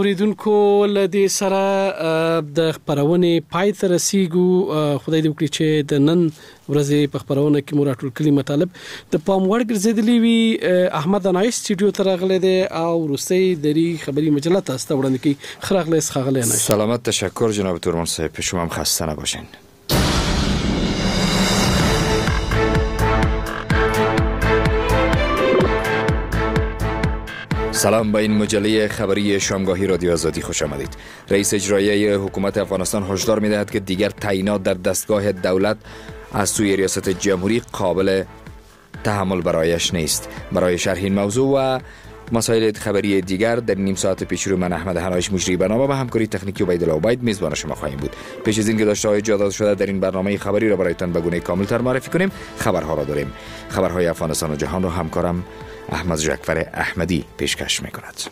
اوریدونکو لدې سره د خبرونه پای ته رسیدو. خدای دې وکړي چې د نن ورځې په خبرونه کې مو راټول کړي مطالب د پام وړ ګرځېدلې وي. احمد انایس سټوډیو ته راغلی دی او روسي دری خبری مجله تاسو ته وړاندې کوي. خراغلی خاغلی نه. سلامت، تشکر جناب تورمان صاحب، شما هم خسته نباشین. سلام، به این مجله خبری شامگاهی رادیو آزادی خوش آمدید. رئیس اجرایی حکومت افغانستان هشدار می‌دهد که دیگر تعیینات در دستگاه دولت از سوی ریاست جمهوری قابل تحمل برایش نیست. برای شرح این موضوع و مسائل خبری دیگر در نیم ساعت پیش رو من احمد هنایش مجری برنامه با همکاری تکنیکی عبیدالله عبید میزبان شما خواهیم بود. پیش از اینکه داشته‌های جا داده شده در این برنامه خبری را برایتان به گونه کامل‌تر معرفی کنیم، خبرها را داریم. خبرهای افغانستان و جهان را همکارم احمد جعفر احمدی پیشکش می‌کند.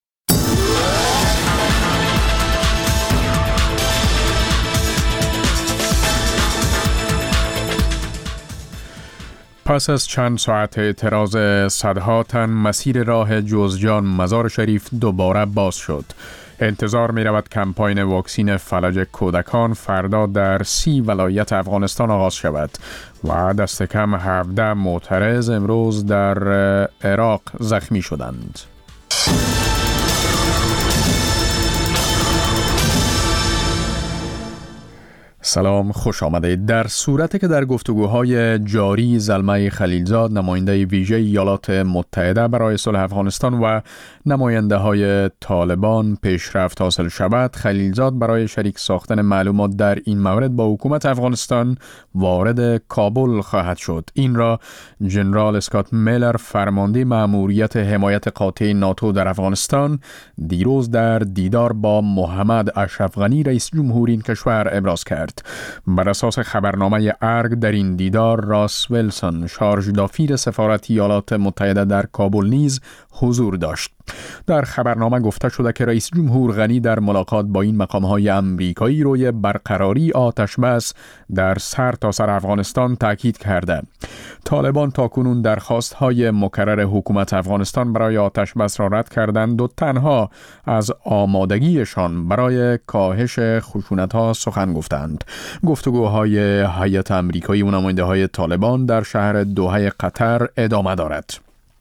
پس از چند ساعت اعتراض صدها تن، مسیر راه جوزجان مزار شریف دوباره باز شد. انتظار می رود کمپاین واکسین فلج کودکان فردا در 30 ولایت افغانستان آغاز شود و دست کم 17 معترض امروز در عراق زخمی شدند. سلام، خوش آمدید. در صورتی که در گفتگوهای جاری زلمه خلیلزاد، نماینده ویژه ایالات متحده برای صلح افغانستان و نماینده های طالبان پیشرفت حاصل شود، خلیلزاد برای شریک ساختن معلومات در این مورد با حکومت افغانستان وارد کابل خواهد شد. این را جنرال اسکات میلر، فرمانده مأموریت حمایت قاطع ناتو در افغانستان، دیروز در دیدار با محمد اشرف غنی رئیس جمهور این کشور ابراز کرد. بر اساس خبرنامه ارگ در این دیدار راس ویلسون، شارژ دافیر سفارت ایالات متحده در کابل نیز حضور داشت. در خبرنامه گفته شده که رئیس جمهور غنی در ملاقات با این مقام‌های آمریکایی روی برقراری آتش بس در سرتاسر افغانستان تاکید کرده. طالبان تاکنون درخواست‌های مکرر حکومت افغانستان برای آتش بس را رد کردند و تنها از آمادگیشان برای کاهش خشونت‌ها سخن گفتند. گفتگوهای هیئت آمریکایی و نماینده‌های طالبان در شهر دوحه قطر ادامه دارد.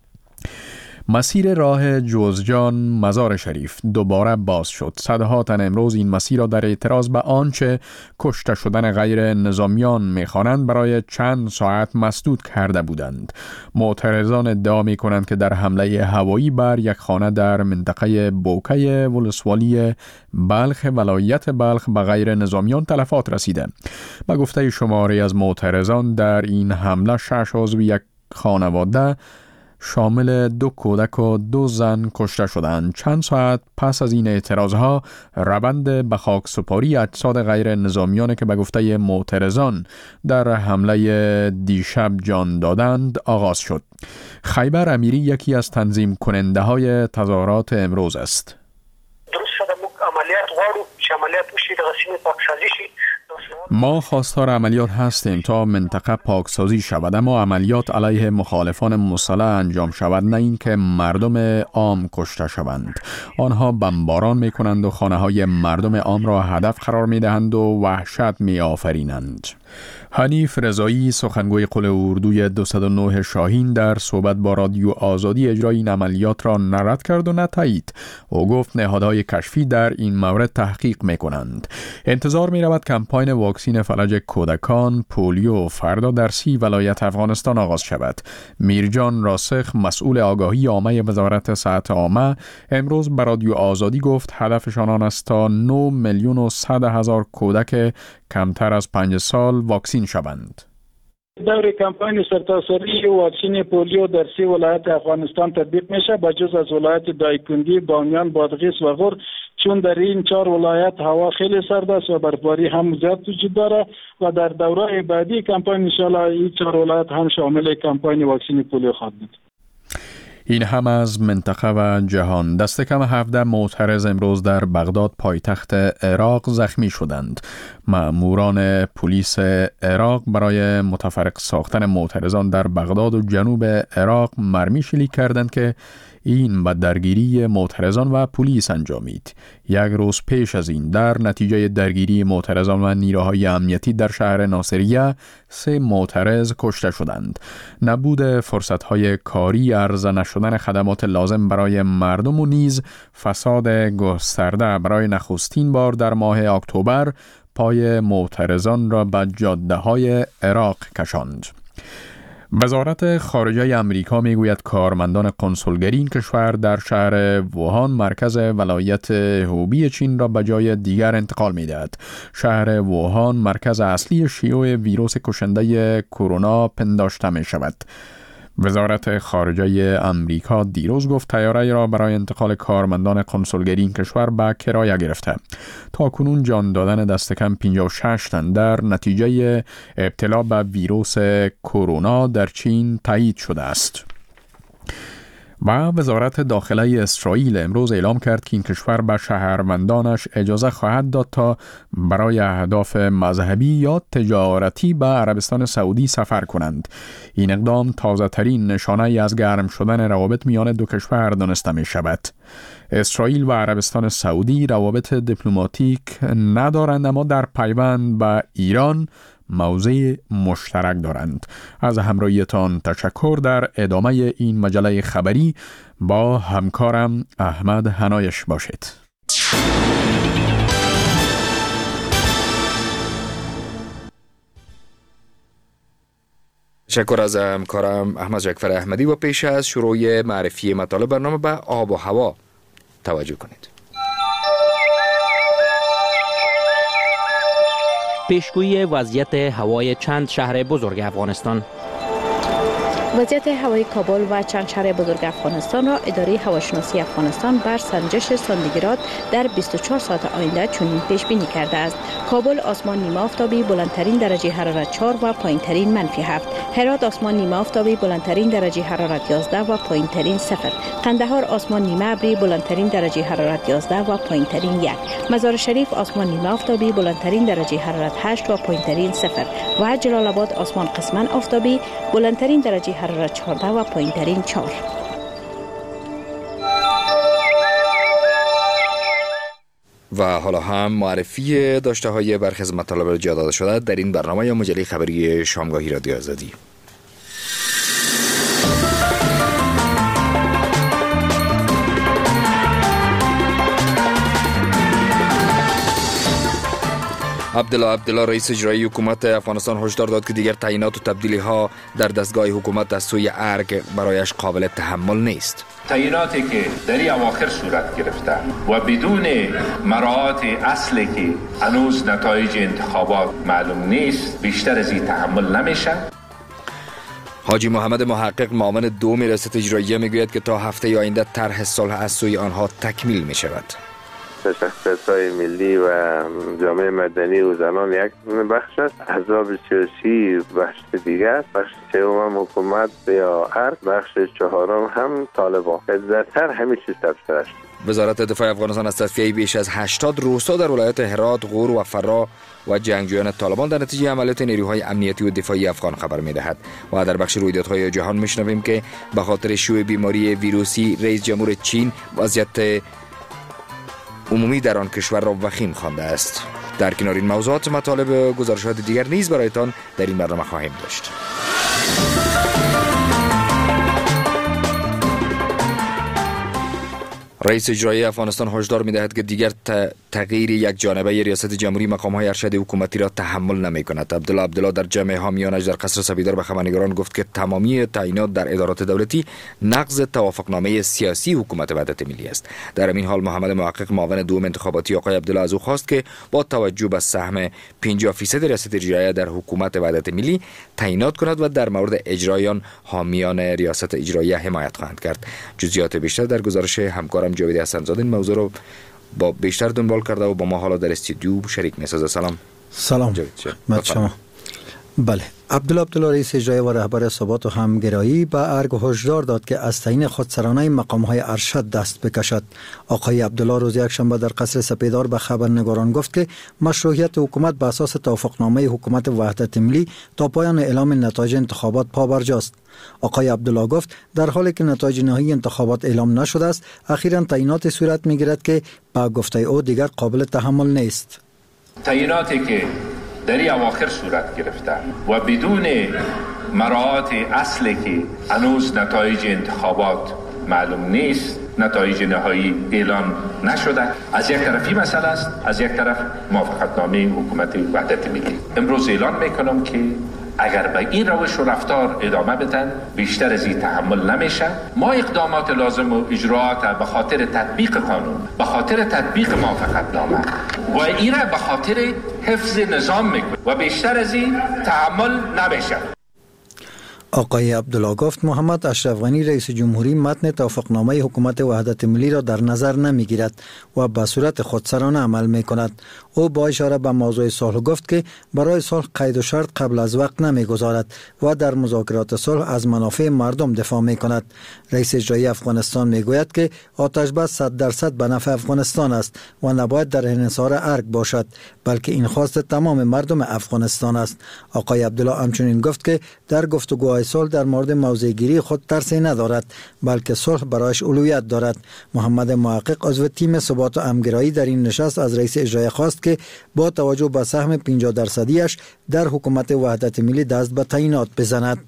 مسیر راه جوزجان مزار شریف دوباره باز شد. صدها تن امروز این مسیر را در اعتراض به آنچه کشته شدن غیر نظامیان می‌خوانند برای چند ساعت مسدود کرده بودند. معترضان ادعا می‌کنند که در حمله هوایی بر یک خانه در منطقه بوکه ولسوالی بلخ ولایت بلخ به غیر نظامیان تلفات رسیده. به گفته شماری از معترضان در این حمله 6 عضو یک خانواده شامل 2 کودک و 2 زن کشته شدند. چند ساعت پس از این اعتراضها، روند به خاک سپاری اجساد غیر نظامیان که به گفته معترضان در حمله دیشب جان دادند آغاز شد. خیبر امیری یکی از تنظیم کننده های تظاهرات امروز است. درست شده عملیات وارو چې عملیات وشي د غسیل پاکسازی شي. ما خواستار عملیات هستیم تا منطقه پاکسازی شود، اما عملیات علیه مخالفان مسلح انجام شود، نه اینکه مردم عام کشته شوند. آنها بمباران می کنند و خانه های مردم عام را هدف قرار می دهند و وحشت می آفرینند. حنیف رضایی، سخنگوی قل اردوی 209 شاهین، در صحبت با رادیو آزادی اجرای این عملیات را نه رد کرد و نه تایید. او گفت نهادهای کشفی در این مورد تحقیق می کنند. انتظار می رود کمپاین واکسین فلج کودکان پولیو فردا در 30 ولایت افغانستان آغاز شود. میرجان راسخ، مسئول آگاهی عامه وزارت صحت عامه، امروز به رادیو آزادی گفت هدفشان آن است تا 9,100,000 کودک کمتر از 5 سال واکسین شوند. دور کمپاین سرتاسری واکسین پولیو در 30 ولایت افغانستان تطبیق میشه، با جز از ولایت دایکنډي، بامیان، بادغیس و غور، چون در این 4 ولایت هوا خیلی سرد است و برفباری هم زیاد وجود داره و در دوره بعدی کمپاین ان شاء الله این 4 ولایت هم شامل کمپاین واکسین پولیو خواهد بود. این هم از منطقه و جهان. دست کم 17 معترض امروز در بغداد پایتخت عراق زخمی شدند. مأموران پلیس عراق برای متفرق ساختن معترضان در بغداد و جنوب عراق مرمی شلیک کردند که این به درگیری معترضان و پلیس انجامید. یک روز پیش از این در نتیجه درگیری معترضان و نیروهای امنیتی در شهر ناصریه 3 معترض کشته شدند. نبود فرصت‌های کاری، عرضه نشدن خدمات لازم برای مردم و نیز فساد گسترده برای نخستین بار در ماه اکتبر پای معترضان را به جاده‌های عراق کشاند. وزارت خارجه آمریکا میگوید کارمندان کنسولگری این کشور در شهر ووهان مرکز ولایت هوبی چین را به جای دیگر انتقال می‌دهد. شهر ووهان مرکز اصلی شیوع ویروس کشنده کرونا پنداشته می‌شود. وزارت خارجه آمریکا دیروز گفت طیاره را برای انتقال کارمندان کنسولگری این کشور به کرایه گرفته. تا کنون جان دادن دست کم 56 تن در نتیجه ابتلا به ویروس کرونا در چین تایید شده است. و وزارت داخله اسرائیل امروز اعلام کرد که این کشور به شهروندانش اجازه خواهد داد تا برای اهداف مذهبی یا تجارتی به عربستان سعودی سفر کنند. این اقدام تازه ترین نشانه از گرم شدن روابط میان دو کشور دانسته می شود. اسرائیل و عربستان سعودی روابط دیپلماتیک ندارند، اما در پیوند به ایران موضع مشترک دارند. از همراهیتان تشکر. در ادامه این مجله خبری با همکارم احمد هنایش باشید. تشکر از همکارم احمد جعفر احمدی. و پیش از شروع معرفی مطالب برنامه به آب و هوا توجه کنید. پیشگویی وضعیت هوای چند شهر بزرگ افغانستان. وضعیت هوای کابل و چند شهر بزرگ افغانستان را اداره هواشناسی افغانستان بر سنجش سانتیگراد در 24 ساعت آینده چنین پیش بینی کرده است: کابل آسمان نیمه آفتابی، بلندترین درجه حرارت 4 و پایینترین منفی 7. هرات آسمان نیمه آفتابی، بلندترین درجه حرارت 11 و پایینترین 0. قندهار آسمان نیمه ابری، بلندترین درجه حرارت 11 و پایینترین 1. مزار شریف آسمان نیمه آفتابی، بلندترین درجه حرارت 8 و پایینترین 0. و جلال آباد آسمان قسما آفتابی، بلندترین درجه حرارت 14 و پایینترین 4. و حالا هم معرفی داشته های برخی از مطالب جا داده شده در این برنامه یا مجله خبری شامگاهی رادیو آزادی. عبدالله رئیس اجرایی حکومت افغانستان هشدار داد که دیگر تعیینات و تبدیلی ها در دستگاه حکومت از سوی ارگ برایش قابل تحمل نیست. تعییناتی که در اواخر صورت گرفته و بدون مراعات اصلی که هنوز نتایج انتخابات معلوم نیست بیشتر از این تحمل نمیشه. حاجی محمد محقق معاون دوم ریاست اجراییه میگوید که تا هفته آینده طرح صلح از سوی آنها تکمیل می شود. شخصیت‌های ملی و جامعه مدنی و زنان یک بخش است، احزاب سیاسی بخش دیگر است، بخش سوم حکومت یا ارگ، بخش چهارم هم طالبان. زیادتر همه چیز تبصره است. وزارت دفاع افغانستان از تصفیه بیش از 80 روستا در ولایت هرات، غور و فرا و جنگجویان طالبان در نتیجه عملیات نیروهای امنیتی و دفاعی افغان خبر می‌دهد. و در بخش رویدادهای جهان می‌شنویم که به خاطر شیوع بیماری ویروسی رئیس جمهور چین وضعیت عمومی در آن کشور را وخیم خوانده است. در کنار این موضوعات مطالب گزارشات دیگر نیز برایتان در این برنامه خواهیم داشت. رئیس اجرایی افغانستان هشدار می‌دهد که دیگر تغییر یک جانبه ریاست جمهوری مقام‌های ارشد حکومتی را تحمل نمی‌کند. عبدالله در جمع حامیانش در قصر سپیدار به خبرنگاران گفت که تمامی تعیینات در ادارات دولتی نقض توافقنامه سیاسی حکومت وحدت ملی است. در این حال محمد محقق معاون دوم انتخاباتی آقای عبدالله از او خواست که با توجه به سهم 50% ریاست اجرایی در حکومت وحدت ملی تعیینات کند و در مورد اجرایان حامیان ریاست اجرایی حمایت خواهند کرد. جزئیات بیشتر در گزارش همکارم جاوید حسن‌زاده این موضوع رو با بیشتر دنبال کرده و با ما حالا در استودیو شریک می‌سازه. سلام جاوید. شما بله، عبدالله رئیس اجرایی و رهبر ثبات و همگرایی به ارگ هشدار داد که از تعیین خودسرانه مقام‌های ارشد دست بکشد. آقای عبدالله روز یکشنبه در قصر سپیدار به خبرنگاران گفت که مشروعیت حکومت به اساس توافقنامه حکومت وحدت ملی تا پایان اعلام نتایج انتخابات پابرجاست. آقای عبدالله گفت در حالی که نتایج نهایی انتخابات اعلام نشده است، اخیراً تعیینات صورت می‌گیرد که با گفته او دیگر قابل تحمل نیست. تعییناتی که در این اواخر صورت گرفته و بدون مراعات اصلی که هنوز نتایج انتخابات معلوم نیست، نتایج نهایی اعلام نشده، از یک طرف این مسئله است، از یک طرف موافقتنامه حکومت وحدت ملی. امروز اعلان میکنم که اگر به این روش و رفتار ادامه بدن بیشتر از این تحمل نمیشه. ما اقدامات لازم و اجراعات به خاطر تطبیق قانون، به خاطر تطبیق موافقتنامه و ایره به خاطر حفظ نظام میکنیم و بیشتر از این تحمل نمیشه. آقای عبدالله گفت محمد اشرف غنی رئیس جمهوری متن توافقنامه حکومت وحدت ملی را در نظر نمیگیرد و به صورت خودسرانه عمل میکند. او با اشاره به موضوع صلح گفت که برای صلح قید و شرط قبل از وقت نمیگذارد و در مذاکرات صلح از منافع مردم دفاع میکند. رئیس اجرایی افغانستان میگوید که آتش بس 100% به نفع افغانستان است و نباید در انحصار ارگ باشد، بلکه این خواست تمام مردم افغانستان است. آقای عبدالله همچنین گفت که در گفتگوهای صلح در مورد موضع گیری خود ترسی ندارد، بلکه صلح برایش اولویت دارد. محمد محقق عضو تیم ثبات و همگرایی در این نشست از رئیس اجرایی خواست که با توجه به سهم 50% در حکومت وحدت ملی دست به تعیینات بزند.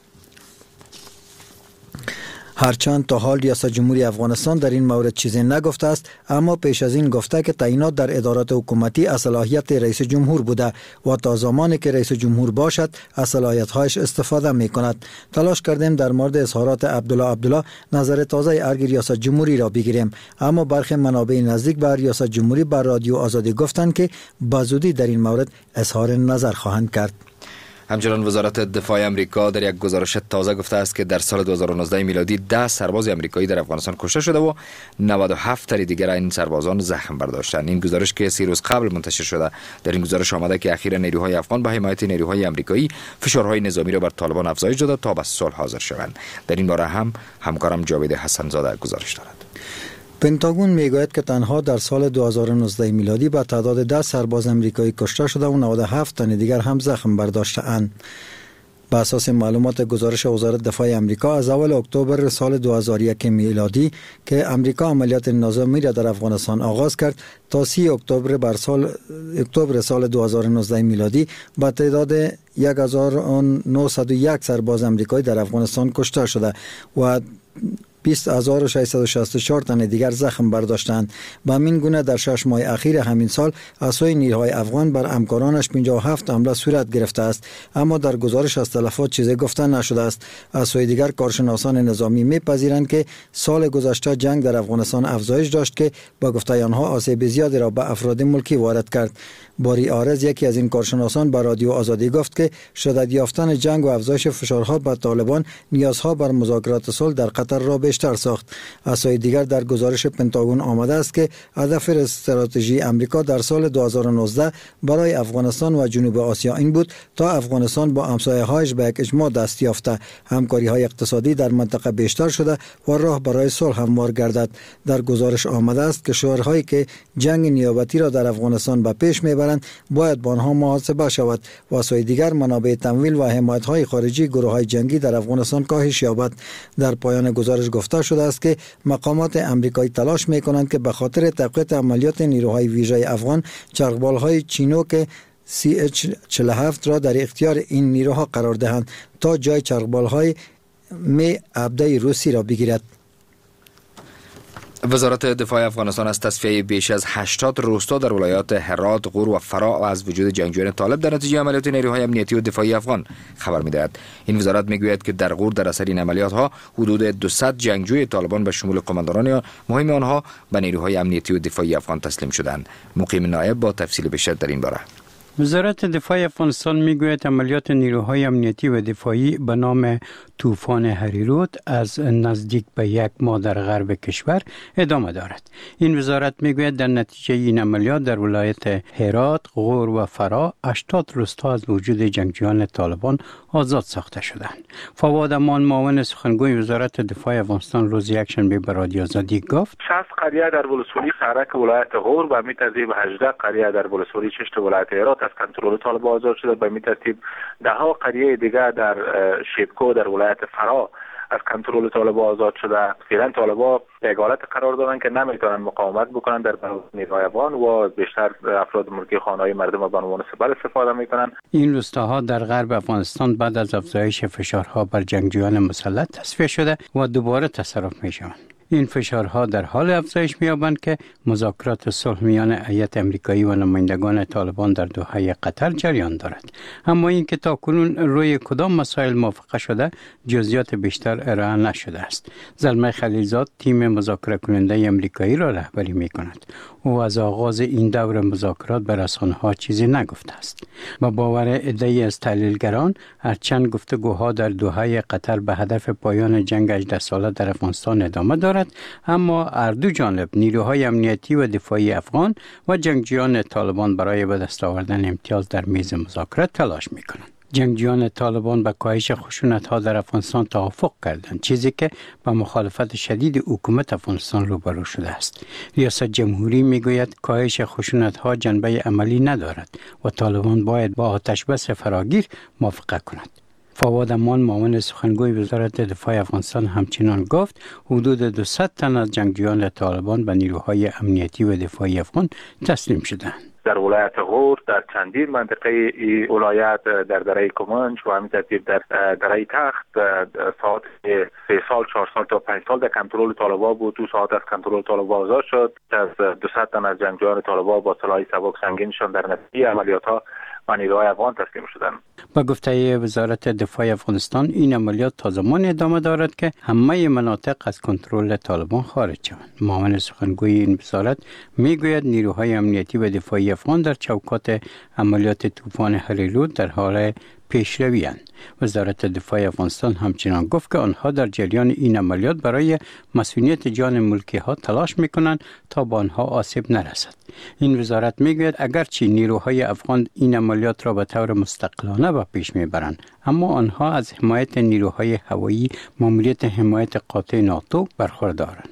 هرچند تا حال ریاست جمهوری افغانستان در این مورد چیزی نگفته است، اما پیش از این گفته که تعیینات در ادارات حکومتی از صلاحیت رئیس جمهور بوده و تا زمانی که رئیس جمهور باشد از صلاحیت‌هایش استفاده می‌کند. تلاش کردیم در مورد اظهارات عبدالله نظر تازه ارگ ریاست جمهوری را بگیریم، اما برخی منابع نزدیک به ریاست جمهوری بر رادیو آزادی گفتند که بزودی در این مورد اظهار نظر خواهند کرد. همچنان وزارت دفاع امریکا در یک گزارش تازه گفته است که در سال 2019 میلادی 10 سرباز امریکایی در افغانستان کشته شده و 97 تن دیگر این سربازان زخم برداشتند. این گزارش که 3 روز قبل منتشر شده، در این گزارش آمده که اخیرا نیروهای افغان به حمایت نیروهای امریکایی فشارهای نظامی را بر طالبان افزایش داده تا به صلح حاضر شوند. در این باره هم همکارم جاوید حسن‌زاده گزارش دارد. پنتاگون میگوید که تنها در سال 2019 میلادی به تعداد 10 سرباز امریکایی کشته شده و 97 تن دیگر هم زخم برداشته‌اند. بر اساس معلومات گزارش وزارت دفاع امریکا از اول اکتبر سال 2001 میلادی که امریکا عملیات نظامی را در افغانستان آغاز کرد تا 30 اکتبر سال 2019 میلادی با تعداد 1901 سرباز امریکایی در افغانستان کشته شده و 20664 تن دیگر زخم برداشتند. به همین گونه در 6 ماه اخیر همین سال از سوی نیروهای افغان بر همکارانش 57 حمله صورت گرفته است، اما در گزارش از تلفات چیزی گفته نشده است. از سوی دیگر کارشناسان نظامی میپذیرند که سال گذشته جنگ در افغانستان افزایش داشت که با گفته آنها آسیب زیادی را به افراد ملکی وارد کرد. باری آرز یکی از این کارشناسان به رادیو آزادی گفت که شدت یافتن جنگ و افزایش فشارها بر طالبان نیازها بر مذاکرات صلح در قطر را بیشتر ساخت. از سوی دیگر در گزارش پنتاگون آمده است که هدف استراتژی امریکا در سال 2019 برای افغانستان و جنوب آسیا این بود تا افغانستان با همسایه‌هایش به یک اجماع دست یافته، همکاری‌های اقتصادی در منطقه بیشتر شده و راه برای صلح هموار گردد. در گزارش آمده است که شورهایی که جنگ نیابتی را در افغانستان به پیش میبرند باید با آنها محاسبه شود و از سوی دیگر منابع تمویل و حمایت‌های خارجی گروه‌های جنگی در افغانستان کاهش یابد. در پایان گزارش گفته شده است که مقامات امریکایی تلاش می‌کنند که به خاطر تقویت عملیات نیروهای ویژه افغان چرخبال‌های چینوک CH-47 را در اختیار این نیروها قرار دهند تا جای چرخبال‌های می عبده روسی را بگیرد. وزارت دفاع افغانستان از تصفیه بیش از 80 روستا در ولایات هرات، غور و فرا از وجود جنگجویان طالب در نتیجه عملیات نیروهای امنیتی و دفاعی افغان خبر می‌دهد. این وزارت میگوید که در غور در اثر این عملیات‌ها حدود 200 جنگجوی طالبان به شمول قماندانان مهم آنها به نیروهای امنیتی و دفاعی افغان تسلیم شدند. مقیم نایب با تفصیل بیشتر در این باره. وزارت دفاع افغانستان میگوید عملیات نیروهای امنیتی و دفاعی به نام طوفان هریرود از نزدیک به 1 ماه در غرب کشور ادامه دارد. این وزارت میگوید در نتیجه این عملیات در ولایت هرات، غور و فرا 80 روستا از وجود جنگجویان طالبان آزاد ساخته شدند. فواد امان معاون سخنگوی وزارت دفاع افغانستان روز یکشنبه به رادیو آزادی گفت 60 قریه در ولسوالی خرک ولایت غور و می ترتیب 18 قریه در ولسوالی چشت ولایت هرات از کنترل طالبان آزاد شده. به می ترتیب 10 قریه دیگر در شیبکو در ولایت فرا از کنترل طالبان آزاد شده. فعلا طالبان یک حالت قرار دادن که نمیتونن مقاومت بکنن در برابر نیروهای افغان و بیشتر افراد ملکی خانه‌های مردم به عنوان سپر استفاده میکنن. این روستاها در غرب افغانستان بعد از افزایش فشارها بر جنگجویان مسلح تصفیه شده و دوباره تصرف میشوند. این فشارها در حال افزایش می‌یابند که مذاکرات صلح میان هیئت آمریکایی و نمایندگان طالبان در دوحه قطر جریان دارد. اما این که تاکنون روی کدام مسائل موافقه شده جزئیات بیشتر ارائه نشده است. زلمه خلیلزاد تیم مذاکره کننده آمریکایی را رهبری می‌کند. او از آغاز این دور مذاکرات به رسانه‌ها چیزی نگفته است. با باور عده‌ای از تحلیلگران هرچند گفتگوها در دوحه قطر به هدف پایان جنگ 18 ساله در افغانستان ادامه دارد، اما هر دو جانب نیروهای امنیتی و دفاعی افغان و جنگجویان طالبان برای به دست آوردن امتیاز در میز مذاکرات تلاش می‌کنند. جنگجویان طالبان با کاهش خشونت‌ها در افغانستان توافق کردند، چیزی که با مخالفت شدید حکومت افغانستان روبرو شده است. ریاست جمهوری میگوید کاهش خشونت‌ها جنبه عملی ندارد و طالبان باید با آتشبس فراگیر موافقت کند. فواد امان معاون سخنگوی وزارت دفاع افغانستان همچنان گفت حدود 200 تن از جنگجویان طالبان به نیروهای امنیتی و دفاعی افغان تسلیم شدند. در ولایت غور در چندین منطقه ای ولایت در دره کمانچ و همین ترتیب در دره تخت ساعت 3 سال 4 سال تا 5 سال در کنترل طالبان بود. 2 ساعت از کنترل طالبان آزاد شد. از 200 تن از جنگجویان طالبان با سلاح سبک سنگینشان در نتیجه عملیات‌ها و نیروهای افغان تسلیم شدند. با گفته وزارت دفاع افغانستان این عملیات تا زمان ادامه دارد که همه مناطق از کنترل طالبان خارج شوند. معاون سخنگوی این وزارت میگوید نیروهای امنیتی و دفاعی افغان در چوکات عملیات طوفان هریرود در حال پیشروی‌اند. وزارت دفاع افغانستان همچنان گفت که آنها در جریان این عملیات برای مسئولیت جان ملکی ها تلاش می‌کنند تا به آنها آسیب نرسد. این وزارت میگوید اگرچه نیروهای افغان این عملیات را به طور مستقلانه به پیش میبرند، اما آنها از حمایت نیروهای هوایی ماموریت حمایت قاطع ناتو برخوردارند.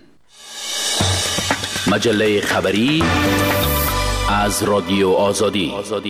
مجله خبری از رادیو آزادی.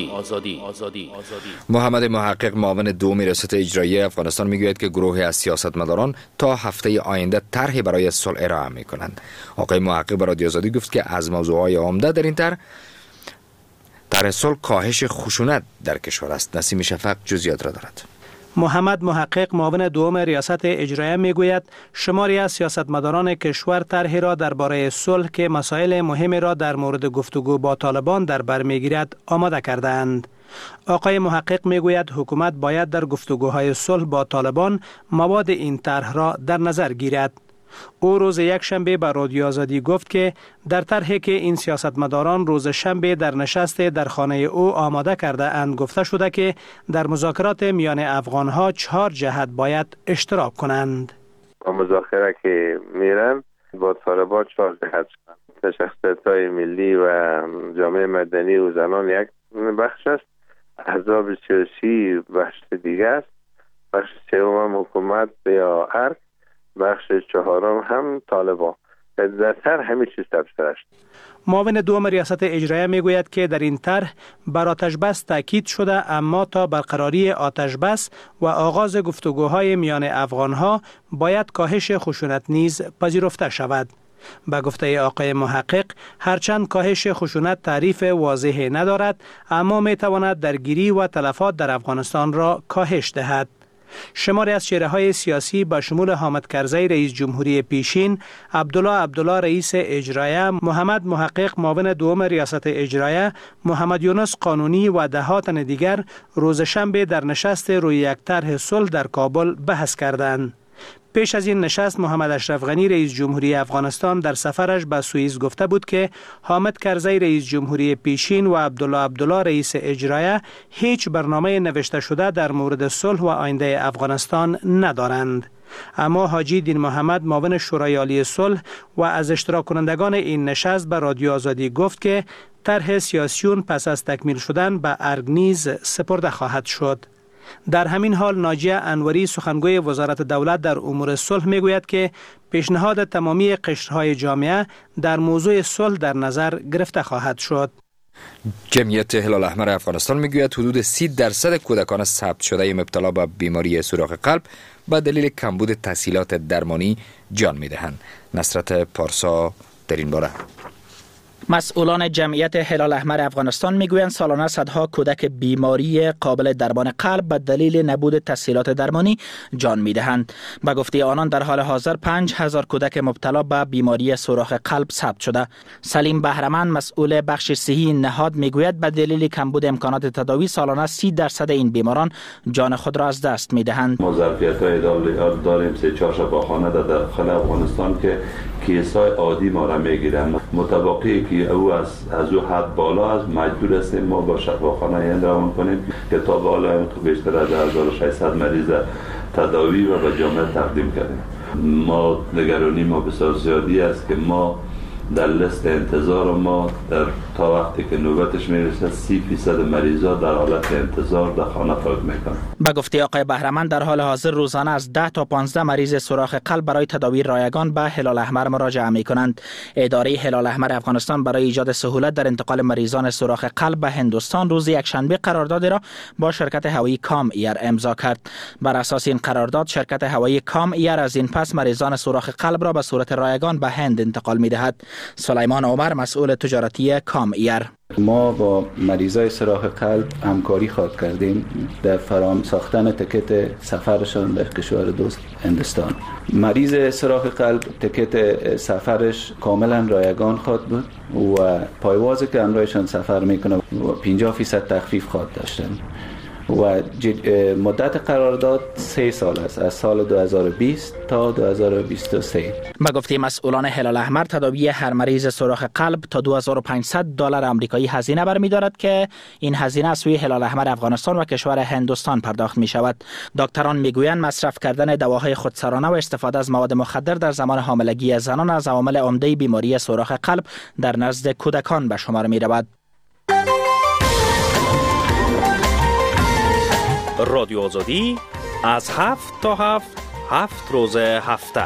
محمد محقق معاون دوم ریاست اجرایی افغانستان میگوید که گروهی از سیاستمداران تا هفته آینده طرحی برای صلح ارائه میکنند. آقای محقق به رادیو آزادی گفت که از موضوعهای عمده در این طرح صلح کاهش خشونت در کشور است. نسیم شفق جزئیات را دارد. محمد محقق معاون دوم ریاست اجرایی میگوید شماری از سیاستمداران کشور طرحی را درباره صلح که مسائل مهمی را در مورد گفتگو با طالبان در بر میگیرد آماده کردند. آقای محقق میگوید حکومت باید در گفتگوهای صلح با طالبان مواد این طرح را در نظر گیرد. او روز یکشنبه به رادیو آزادی گفت که در طرحی که این سیاستمداران روز شنبه در نشست در خانه او آماده کرده اند گفته شده که در مذاکرات میان افغانها 4 جهت باید اشتراک کنند. با مذاکره که میرن با طالبان 4 جهت شخصیت‌های ملی و جامعه مدنی و زنان یک بخش است، احزاب سیاسی بخش دیگر است، بخش سوم حکومت یا ارگ، بخش چهارم هم طالبان. در همه چیز تفسیر است. معاون دوم ریاست اجرایی میگوید که در این طرح بر آتشبس تاکید شده، اما تا برقراری آتشبس و آغاز گفتگوهای میان افغانها باید کاهش خشونت نیز پذیرفته شود. به گفته آقای محقق هرچند کاهش خشونت تعریف واضحی ندارد، اما میتواند درگیری و تلفات در افغانستان را کاهش دهد. شماری از چهره‌های سیاسی با شمول حامد کرزی رئیس جمهوری پیشین، عبدالله رئیس اجرایی، محمد محقق معاون دوم ریاست اجرایی، محمد یونس قانونی و ده تن دیگر روز شنبه در نشست روی یک طرح صلح در کابل بحث کردند. پیش از این نشست محمد اشرف غنی رئیس جمهوری افغانستان در سفرش به سوئیس گفته بود که حامد کرزی رئیس جمهوری پیشین و عبدالله رئیس اجرایه هیچ برنامه نوشته شده در مورد صلح و آینده افغانستان ندارند. اما حاجی دین محمد معاون شورای عالی صلح و از اشتراک کنندگان این نشست به رادیو آزادی گفت که طرح سیاسیون پس از تکمیل شدن به ارگ نیز سپرده خواهد شد. در همین حال ناجیه انوری سخنگوی وزارت دولت در امور صلح میگوید که پیشنهاد تمامی قشرهای جامعه در موضوع صلح در نظر گرفته خواهد شد. جمعیت هلال احمر افغانستان میگوید حدود 30% کودکان ثبت شده مبتلا به بیماری سوراخ قلب به دلیل کمبود تسهیلات درمانی جان میدهند. نصرت پارسا در این باره. مسئولان جمعیت هلال احمر افغانستان میگویند سالانه صدها کودک بیماری قابل درمان قلب به دلیل نبود تسهیلات درمانی جان میدهند. به گفته آنان در حال حاضر 5000 کودک مبتلا به بیماری سوراخ قلب ثبت شده. سلیم بهرمند مسئول بخش صحی نهاد میگوید به دلیل کمبود امکانات تداوی سالانه 30% این بیماران جان خود را از دست میدهند. ما ظرفیت‌های داریم 3-4 شفاخانه در داخل افغانستان که کیسای عادی ما را میگیرن. متوقعی که او از او حد بالا است مجبور هستیم ما با شفاخانه این روان کنیم که تا بالا بیشتر از 1600 مریض تداوی و به جامعه تقدیم کردیم. ما نگرانی ما بسیار زیادی است که ما در لیست انتظار ما در تا وقتی که نوبتش میرسه 30% مریضا در حالت انتظار در خانه فوت میکنن. به گفته آقای بهرمند در حال حاضر روزانه از 10 تا 15 مریض سوراخ قلب برای تداوی رایگان به هلال احمر مراجعه میکنند. اداره هلال احمر افغانستان برای ایجاد سهولت در انتقال مریضان سوراخ قلب به هندوستان روز یکشنبه قراردادی را با شرکت هوایی کام ایر امضا کرد. بر اساس این قرارداد شرکت هوایی کام ایر از این پس مریضان سوراخ قلب را به صورت رایگان به هند انتقال میدهد. سلیمان عمر مسئول تجارتی کام ایر: ما با مریضای سوراخ قلب همکاری خواهد کردیم در فراهم ساختن تکت سفرشان به کشور دوست هندوستان. مریض سوراخ قلب تکت سفرش کاملا رایگان خواهد بود و پایوازی که همراهشان سفر میکنه 50% تخفیف خواهد داشتن و مدت قرارداد 3 سال است، از سال 2020 تا 2023. با گفته مسئولان هلال احمر تداوی هر مریض سوراخ قلب تا $2500 آمریکایی هزینه برمی‌دارد که این هزینه از سوی هلال احمر افغانستان و کشور هندوستان پرداخت می شود. دکتران میگویند مصرف کردن دواهای خودسرانه و استفاده از مواد مخدر در زمان حاملگی زنان از عوامل عمده بیماری سوراخ قلب در نزد کودکان به شمار می رود. رادیو آزادی از 7 تا 7 روز هفته.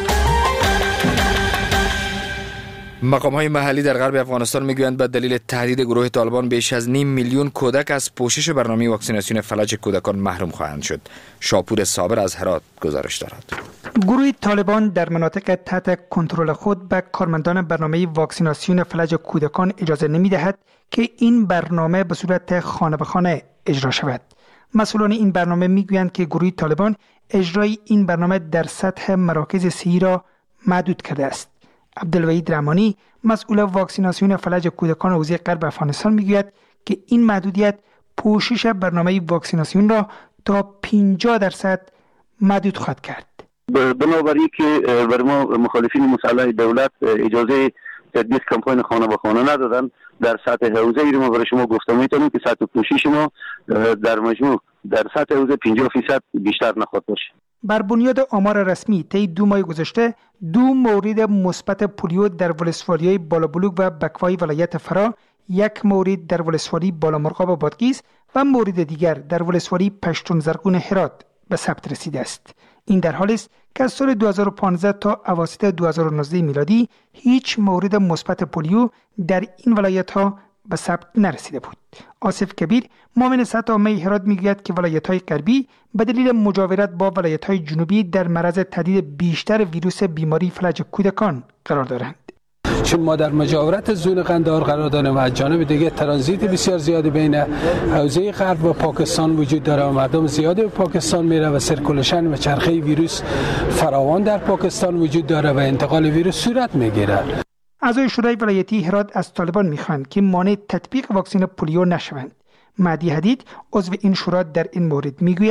مقام‌های محلی در غرب افغانستان میگویند به دلیل تهدید گروه طالبان بیش از 5 میلیون کودک از پوشش برنامه واکسیناسیون فلج کودکان محروم خواهند شد. شاپور صابر از هرات گزارش دارد. گروه طالبان در مناطق تحت کنترل خود به کارمندان برنامه واکسیناسیون فلج کودکان اجازه نمی‌دهد که این برنامه به صورت خانه به خانه اجرا شود. مسئولان این برنامه میگویند که گروه طالبان اجرای این برنامه در سطح مراکز صحی را محدود کرده است. عبدالوحید رحمانی مسئول واکسیناسیون فلج کودکان حوزه غرب افغانستان میگوید که این محدودیت پوشش برنامه واکسیناسیون را تا 50% محدود خواهد کرد. بنابراین که بر ما مخالفین مسلح دولت اجازه تدبیر کمپاین خانه به خانه ندادن، در سطح حوزه ای ما برای شما گفتم میتونیم که سطح پوشش ما در مجموع در سطح حوزه 50% بیشتر نخواهد باشه. بر بنیاد آمار رسمی طی 2 ماه گذشته 2 مورد مثبت پولیو در ولسوالی‌های بالابلوک و بکوای ولایت فرا، 1 مورد در ولسوالی بالامرغاب بادغیس و مورد دیگر در ولسوالی پشتون زرغون هرات به ثبت رسیده است. این در حالی است که از سال 2015 تا اواسط 2019 میلادی هیچ مورد مثبت پولیو در این ولایت‌ها به ثبت نرسیده بود. آصف کبیر معاون سطح عامه هرات میگوید که ولایت‌های غربی به دلیل مجاورت با ولایت‌های جنوبی در معرض تهدید بیشتر ویروس بیماری فلج کودکان قرار دارند. چون ما در مجاورت زون قندهار قرار داریم و از جانب دیگه ترانزیت بسیار زیادی بین حوزه غرب و پاکستان وجود داره و مردم زیادی به پاکستان میره و سرکولشن و چرخه ویروس فراوان در پاکستان وجود داره و انتقال ویروس صورت میگیره. اعضای شورای ولایتی هرات از طالبان میخواهند که مانع تطبیق واکسن پولیو نشوند. مهدی حدید عضو این شورا در این مورد میگوید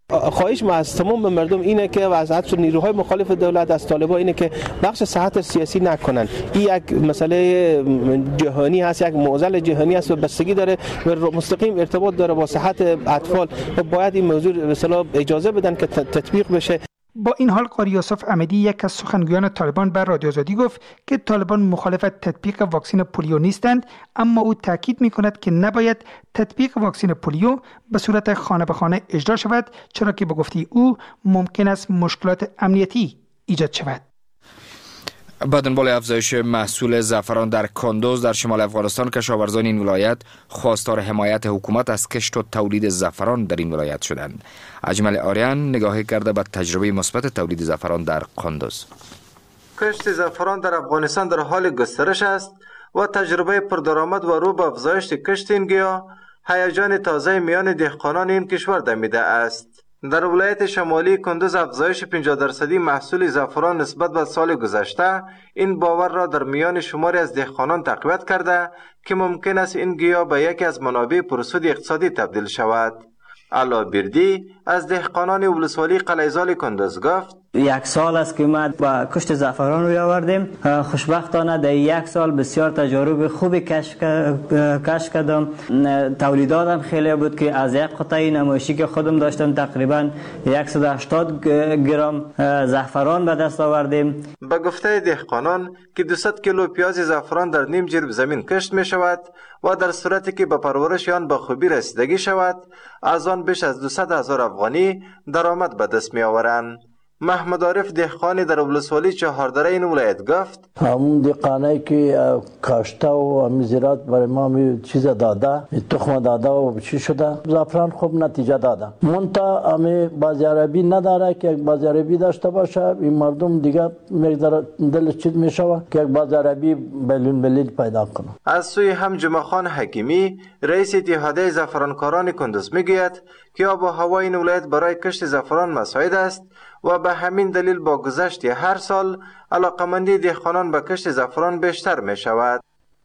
خواهش ما از تمام مردم اینه که وضعیت نیروهای مخالف دولت از طالبان اینه که بخش صحت سیاسی نکنن. این یک مسئله جهانی هست، یک معضل جهانی است و بستگی داره و مستقیم ارتباط داره با صحت اطفال و باید این موضوع به اصطلاح اجازه بدن که تطبیق بشه. با این حال قاری یوسف احمدی یک از سخنگویان طالبان بر رادیو آزادی گفت که طالبان مخالف تطبیق واکسن پولیو نیستند، اما او تاکید می‌کند که نباید تطبیق واکسن پولیو به صورت خانه به خانه اجرا شود، چرا که به گفته او ممکن است مشکلات امنیتی ایجاد شود. با دنبال افزایش محصول زعفران در کندوز در شمال افغانستان، کشاورزان این ولایت خواستار حمایت حکومت از کشت و تولید زعفران در این ولایت شدند. اجمل آریان نگاهی کرده به تجربه مثبت تولید زعفران در کندوز. کشت زعفران در افغانستان در حال گسترش است و تجربه پردرآمد و رو به افزایش کشت این گیاه هیجان تازه میان دهقانان این کشور دمیده است. در ولایت شمالی کندوز افزایش 50% محصول زعفران نسبت به سال گذشته این باور را در میان شماری از دهقانان تقویت کرده که ممکن است این گیاه به یکی از منابع پرسود اقتصادی تبدیل شود. علا بیردی از دهقانان ولسوالی قلعه‌زال کندوز گفت: یک سال است که ما با کشت زعفران روی آوردیم. خوشبختانه در یک سال بسیار تجارب خوبی کشف کردم. تولیداتم خیلی بود که از یک قطعه نمایشی که خودم داشتم تقریبا 180 گرم زعفران به دست آوردیم. به گفته دهقانان که 200 کیلو پیاز زعفران در نیم جرب زمین کشت می شود و در صورتی که به پرورش آن به خوبی رسیدگی شود از آن بیش از 200,000 افغانی درآمد به دست می آورند. محمد عارف دهقانی در ولسوالی چهاردره این ولایت گفت: همون دهقانی که کاشته و زراعت برای ما چیز داده، تخم داده و چی شده، زعفران خوب نتیجه داده. منتها همه بازاریابی نداره که یک بازاریابی داشته باشه. این مردم دیگه دلش چیز میشه که یک بازاریابی بین پیدا کنه. از سوی هم جمعه خان حکیمی رئیس اتحادیه زعفرانکاران کندوز میگوید که آب و هوای این ولایت برای کشت زعفران مساعد است و به همین دلیل با گذشت هر سال علاقمندی دهقانان به کشت زعفران بیشتر می شود.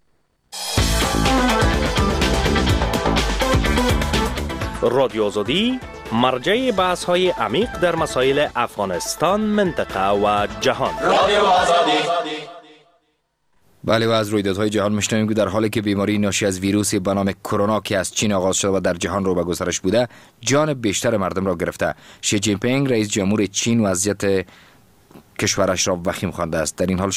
رادیو آزادی مرجع بحث های عمیق در مسائل افغانستان، منطقه و جهان. رادیو آزادی. بله، و از رویدادهای جهان میشنویم که در حالی که بیماری ناشی از ویروسی به نام کرونا که از چین آغاز شده و در جهان رو به گسترش بوده جان بیشتر مردم را گرفته، شی جین پینگ رئیس جمهور چین وضعیت کشورش را وخیم خوانده است. در این حال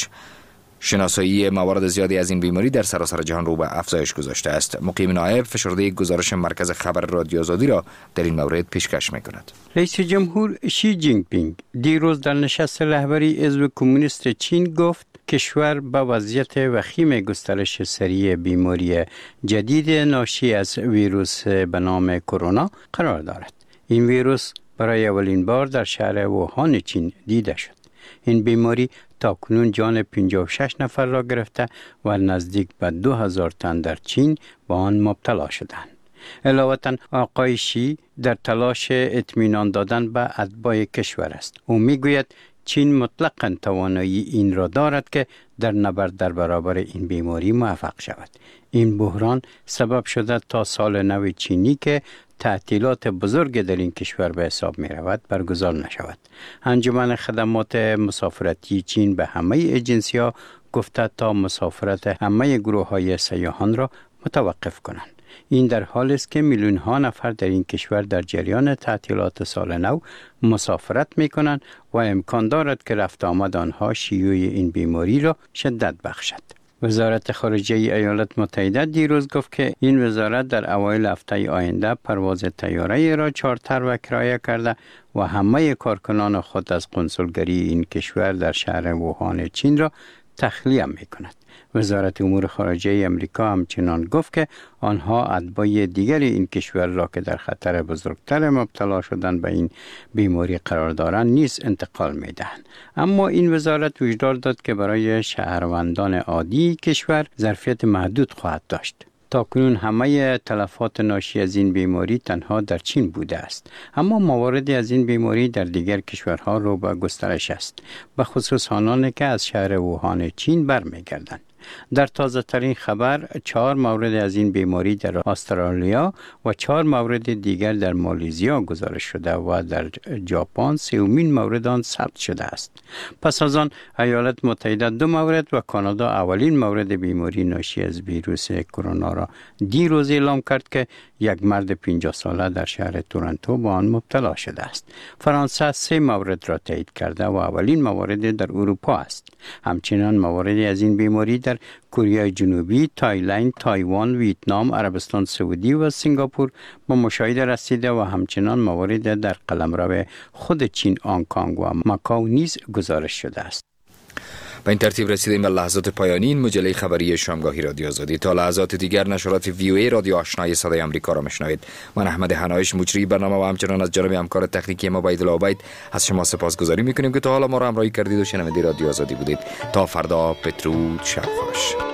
شناسایی موارد زیادی از این بیماری در سراسر جهان رو به افزایش گذاشته است. مقیم نایب فشرده گزارش مرکز خبر رادیو آزادی را در این مورد پیشکش می‌کند. رئیس جمهور شی جین پینگ دیروز در نشست رهبری حزب کمونیست چین گفت کشور با وضعیت وخیم گسترش سریع بیماری جدید ناشی از ویروس به نام کرونا قرار دارد. این ویروس برای اولین بار در شهر ووهان چین دیده شد. این بیماری تاکنون جان 56 نفر را گرفته و نزدیک به 2000 تن در چین با آن مبتلا شدند. علاوه آقای شی در تلاش اطمینان دادن به اتباع کشور است. او میگوید چین مطلقاً توانایی این را دارد که در نبرد در برابر این بیماری موفق شود. این بحران سبب شده تا سال نو چینی که تعطیلات بزرگ در این کشور به حساب می رود برگزار نشود. انجمن خدمات مسافرتی چین به همه ایجنسی ها گفته تا مسافرت همه گروه های سیاحان را متوقف کنند. این در حالی است که میلیون ها نفر در این کشور در جریان تعطیلات سال نو مسافرت می کنند و امکان دارد که رفت آمد آنها شیوع این بیماری را شدت بخشد. وزارت خارجه ایالات متحده دیروز گفت که این وزارت در اوایل هفته آینده پرواز طیاره را چارتر و کرایه کرده و همه کارکنان خود از قنسولگری این کشور در شهر ووهان چین را تخلیه می کند. وزارت امور خارجه امریکا همچنان گفت که آنها اتباع دیگر این کشور را که در خطر بزرگتر مبتلا شدن به این بیماری قرار دارند نیز انتقال می دهند. اما این وزارت هشدار داد که برای شهروندان عادی کشور ظرفیت محدود خواهد داشت. تاکنون همه تلفات ناشی از این بیماری تنها در چین بوده است، اما مواردی از این بیماری در دیگر کشورها رو به گسترش است، به خصوص آنان که از شهر ووهان چین برمیگردند. در تازه ترین خبر 4 مورد از این بیماری در استرالیا و 4 مورد دیگر در مالزیا گزارش شده و در ژاپن 3مین مورد آن ثبت شده است. پس از آن ایالات متحده 2 مورد و کانادا اولین مورد بیماری ناشی از ویروس کرونا را دیروز اعلام کرد که یک مرد 50 ساله در شهر تورنتو با آن مبتلا شده است. فرانسه 3 مورد را تایید کرده و اولین موارد در اروپا است. همچنین مواردی از این بیماری در کره جنوبی، تایلند، تایوان، ویتنام، عربستان سعودی و سنگاپور به مشاهده رسیده و همچنین موارد در قلمرو خود چین، هنگ کنگ و ماکائو نیز گزارش شده است. به این ترتیب رسیدیم به لحظات پایانی این مجله خبری شامگاهی رادیو آزادی. تا لحظات دیگر نشرات VOA رادیو آشنای صدای آمریکا را میشنوید. من احمد حنایش مجری برنامه و همچنان از جانب همکار تکنیکی ما عبیدالله عبید از شما سپاسگزاری میکنیم که تا حالا ما را همراهی کردید و شنونده رادیو آزادی بودید. تا فردا، بدرود، شب خوش.